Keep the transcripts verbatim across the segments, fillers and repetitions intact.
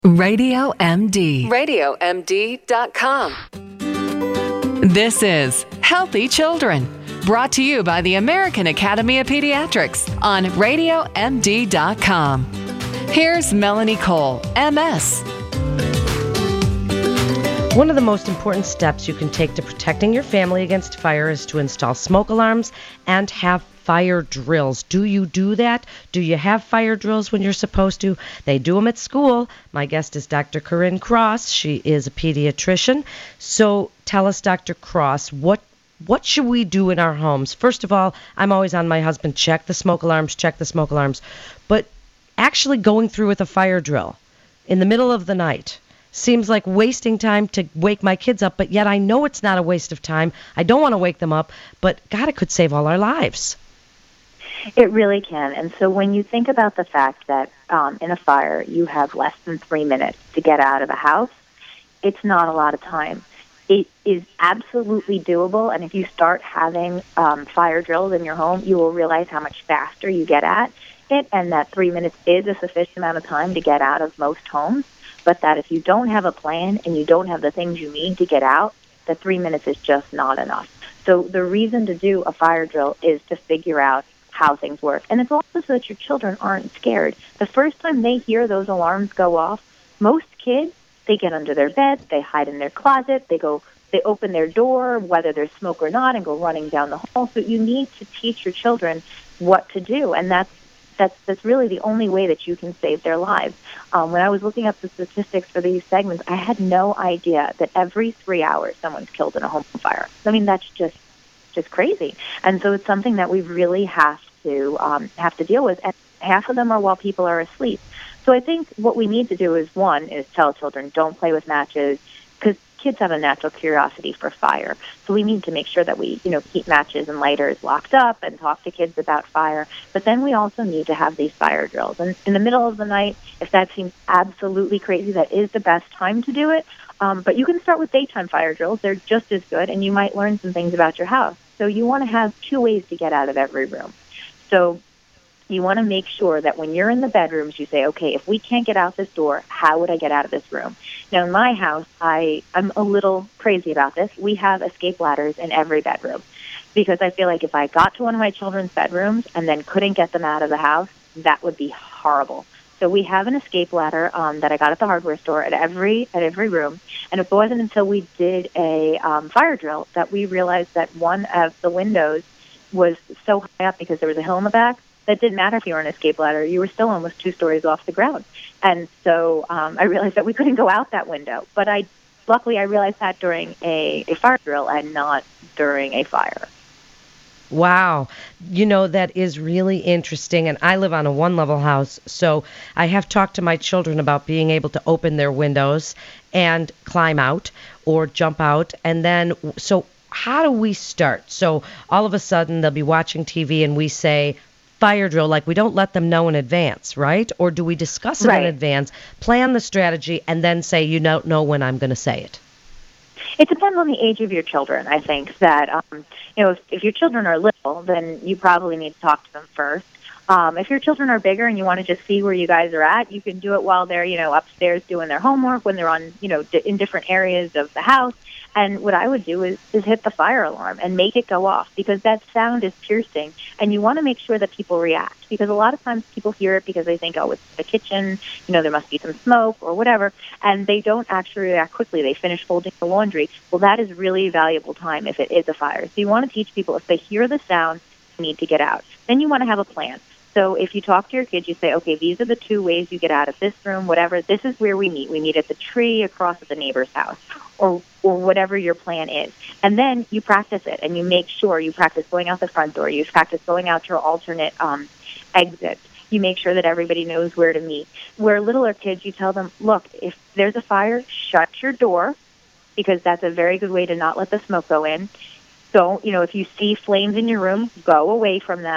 Radio M D. radio m d dot com. This is Healthy Children, brought to you by the American Academy of Pediatrics on radio m d dot com. Here's Melanie Cole, M S. One of the most important steps you can take to protecting your family against fire is to install smoke alarms and have fire drills. Do you do that? Do you have fire drills when you're supposed to? They do them at school. My guest is Doctor Corinne Cross. She is a pediatrician. So tell us, Doctor Cross, what what should we do in our homes? First of all, I'm always on my husband, check the smoke alarms, check the smoke alarms. But actually going through with a fire drill in the middle of the night seems like wasting time to wake my kids up, but yet I know it's not a waste of time. I don't want to wake them up, but God, it could save all our lives. It really can. And so when you think about the fact that um, in a fire you have less than three minutes to get out of a house, it's not a lot of time. It is absolutely doable, and if you start having um, fire drills in your home, you will realize how much faster you get at it, and that three minutes is a sufficient amount of time to get out of most homes, but that if you don't have a plan and you don't have the things you need to get out, the three minutes is just not enough. So the reason to do a fire drill is to figure out how things work. And it's also so that your children aren't scared. The first time they hear those alarms go off, most kids, they get under their bed, they hide in their closet, they go, they open their door, whether there's smoke or not, and go running down the hall. So you need to teach your children what to do, and that's that's that's really the only way that you can save their lives. Um, when I was looking up the statistics for these segments, I had no idea that every three hours someone's killed in a home fire. I mean, that's just just crazy. And so it's something that we really have to um, have to deal with. And half of them are while people are asleep. So I think what we need to do is, one, is tell children, don't play with matches, because kids have a natural curiosity for fire. So we need to make sure that we, you know, keep matches and lighters locked up and talk to kids about fire. But then we also need to have these fire drills. And in the middle of the night, if that seems absolutely crazy, that is the best time to do it. Um, but you can start with daytime fire drills. They're just as good, and you might learn some things about your house. So you want to have two ways to get out of every room. So you want to make sure that when you're in the bedrooms, you say, okay, if we can't get out this door, how would I get out of this room? Now, in my house, I, I'm a little crazy about this. We have escape ladders in every bedroom because I feel like if I got to one of my children's bedrooms and then couldn't get them out of the house, that would be horrible. So we have an escape ladder um, that I got at the hardware store at every at every room. And it wasn't until we did a um, fire drill that we realized that one of the windows was so high up because there was a hill in the back that didn't matter if you were on an escape ladder. You were still almost two stories off the ground. And so um, I realized that we couldn't go out that window. But I, luckily, I realized that during a, a fire drill and not during a fire. Wow. You know, that is really interesting. And I live on a one-level house, so I have talked to my children about being able to open their windows and climb out or jump out. And then, so how do we start? So all of a sudden they'll be watching T V and we say fire drill, like we don't let them know in advance, right? Or do we discuss it right. in advance, plan the strategy, and then say, you don't know when I'm going to say it? It depends on the age of your children, I think, that, um, you know, if, if your children are little, then you probably need to talk to them first. Um, if your children are bigger and you want to just see where you guys are at, you can do it while they're, you know, upstairs doing their homework, when they're on, you know, d- in different areas of the house. And what I would do is, is hit the fire alarm and make it go off, because that sound is piercing. And you want to make sure that people react, because a lot of times people hear it because they think, oh, it's the kitchen, you know, there must be some smoke or whatever, and they don't actually react quickly. They finish folding the laundry. Well, that is really valuable time if it is a fire. So you want to teach people, if they hear the sound, they need to get out. Then you want to have a plan. So if you talk to your kids, you say, okay, these are the two ways you get out of this room, whatever. This is where we meet. We meet at the tree across at the neighbor's house, or or whatever your plan is. And then you practice it, and you make sure you practice going out the front door. You practice going out your alternate um, exits. You make sure that everybody knows where to meet. Where littler kids, you tell them, look, if there's a fire, shut your door, because that's a very good way to not let the smoke go in. Don't, you know, if you see flames in your room, go away from them.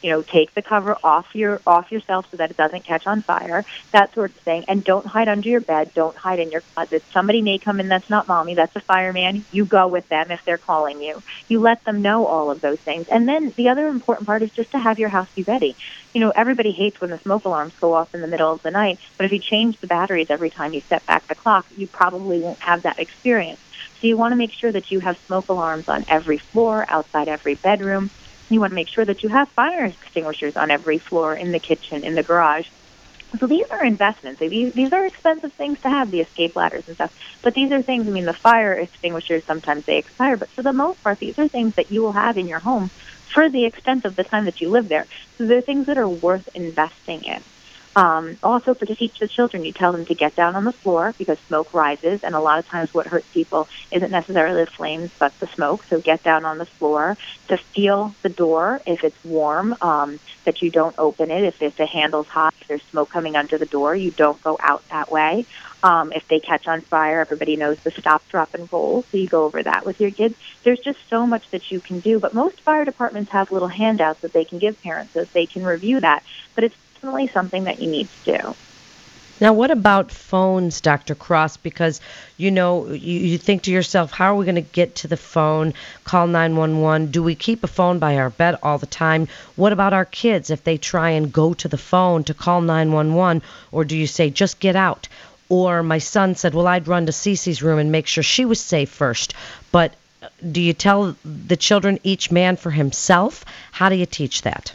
You know, take the cover off your off yourself so that it doesn't catch on fire, that sort of thing. And don't hide under your bed. Don't hide in your closet. Somebody may come in that's not mommy. That's a fireman. You go with them if they're calling you. You let them know all of those things. And then the other important part is just to have your house be ready. You know, everybody hates when the smoke alarms go off in the middle of the night, but if you change the batteries every time you set back the clock, you probably won't have that experience. So you want to make sure that you have smoke alarms on every floor, outside every bedroom. You want to make sure that you have fire extinguishers on every floor, in the kitchen, in the garage. So these are investments. These, these are expensive things to have, the escape ladders and stuff. But these are things, I mean, the fire extinguishers, sometimes they expire, but for the most part, these are things that you will have in your home for the extent of the time that you live there. So they're things that are worth investing in. Um, also, for to teach the children, you tell them to get down on the floor because smoke rises, and a lot of times what hurts people isn't necessarily the flames, but the smoke. So get down on the floor, to feel the door if it's warm, um, that you don't open it. If, if the handle's hot, if there's smoke coming under the door, you don't go out that way. Um, if they catch on fire, everybody knows the stop, drop, and roll, so you go over that with your kids. There's just so much that you can do, but most fire departments have little handouts that they can give parents so they can review that, but it's definitely something that you need to do. Now, what about phones, Doctor Cross? Because, you know, you, you think to yourself, how are we going to get to the phone, call nine one one? Do we keep a phone by our bed all the time? What about our kids if they try and go to the phone to call nine one one? Or do you say, just get out? Or my son said, well, I'd run to Cece's room and make sure she was safe first. But do you tell the children each man for himself? How do you teach that?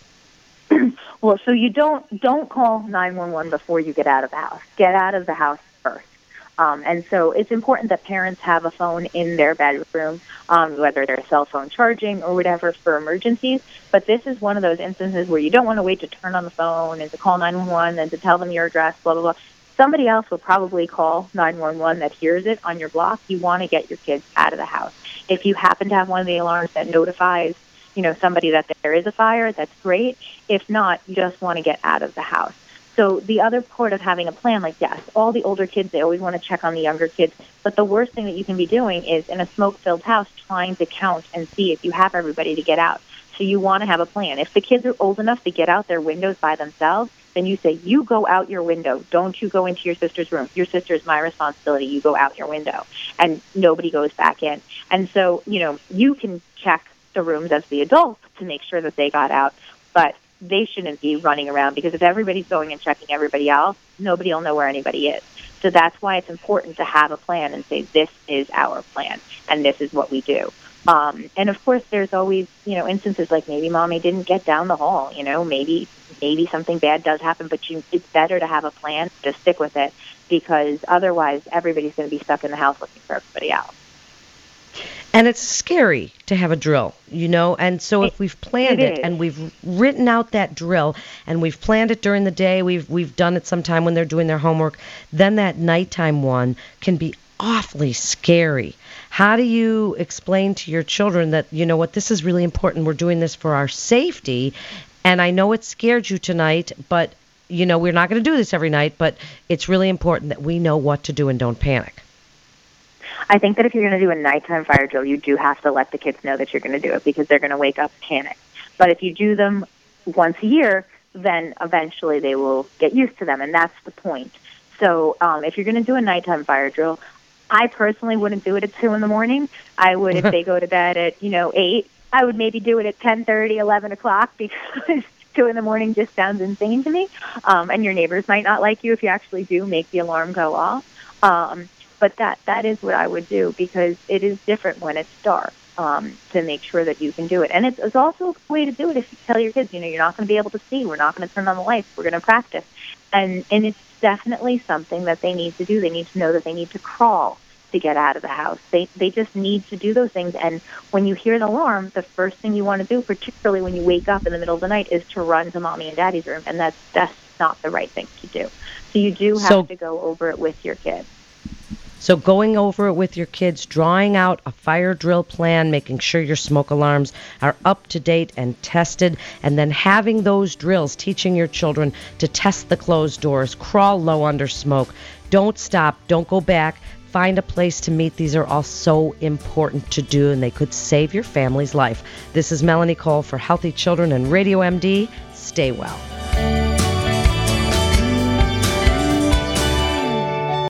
Well, so you don't don't call nine one one before you get out of the house. Get out of the house first. Um, and so it's important that parents have a phone in their bedroom, um, whether they're cell phone charging or whatever for emergencies. But this is one of those instances where you don't want to wait to turn on the phone and to call nine one one and to tell them your address, blah, blah, blah. Somebody else will probably call nine one one that hears it on your block. You want to get your kids out of the house. If you happen to have one of the alarms that notifies you know, somebody that there is a fire, that's great. If not, you just want to get out of the house. So the other part of having a plan, like, yes, all the older kids, they always want to check on the younger kids. But the worst thing that you can be doing is in a smoke-filled house trying to count and see if you have everybody to get out. So you want to have a plan. If the kids are old enough to get out their windows by themselves, then you say, you go out your window. Don't you go into your sister's room. Your sister's my responsibility. You go out your window. And nobody goes back in. And so, you know, you can check the rooms as the adults to make sure that they got out, but they shouldn't be running around because if everybody's going and checking everybody else, nobody will know where anybody is. So that's why it's important to have a plan and say, this is our plan and this is what we do. Um, and of course, there's always, you know, instances like maybe mommy didn't get down the hall, you know, maybe maybe something bad does happen, but you, it's better to have a plan, to stick with it, because otherwise everybody's going to be stuck in the house looking for everybody else. And it's scary to have a drill, you know, and so if we've planned it, it and we've written out that drill and we've planned it during the day, we've we've done it sometime when they're doing their homework, then that nighttime one can be awfully scary. How do you explain to your children that, you know what, this is really important, we're doing this for our safety, and I know it scared you tonight, but, you know, we're not going to do this every night, but it's really important that we know what to do and don't panic. I think that if you're going to do a nighttime fire drill, you do have to let the kids know that you're going to do it because they're going to wake up panic. But if you do them once a year, then eventually they will get used to them, and that's the point. So um, if you're going to do a nighttime fire drill, I personally wouldn't do it at two in the morning. I would, if they go to bed at, you know, eight, I would maybe do it at ten thirty, eleven o'clock because two in the morning just sounds insane to me. Um, and your neighbors might not like you if you actually do make the alarm go off. Um, but that, that is what I would do because it is different when it's dark um, to make sure that you can do it. And it's, it's also a way to do it if you tell your kids, you know, you're not going to be able to see. We're not going to turn on the lights. We're going to practice. And, and it's definitely something that they need to do. They need to know that they need to crawl to get out of the house. They they just need to do those things. And when you hear the alarm, the first thing you want to do, particularly when you wake up in the middle of the night, is to run to mommy and daddy's room. And that's that's not the right thing to do. So you do have so, to go over it with your kids. So going over it with your kids, drawing out a fire drill plan, making sure your smoke alarms are up to date and tested, and then having those drills, teaching your children to test the closed doors, crawl low under smoke. Don't stop. Don't go back. Find a place to meet. These are all so important to do, and they could save your family's life. This is Melanie Cole for Healthy Children and Radio M D. Stay well.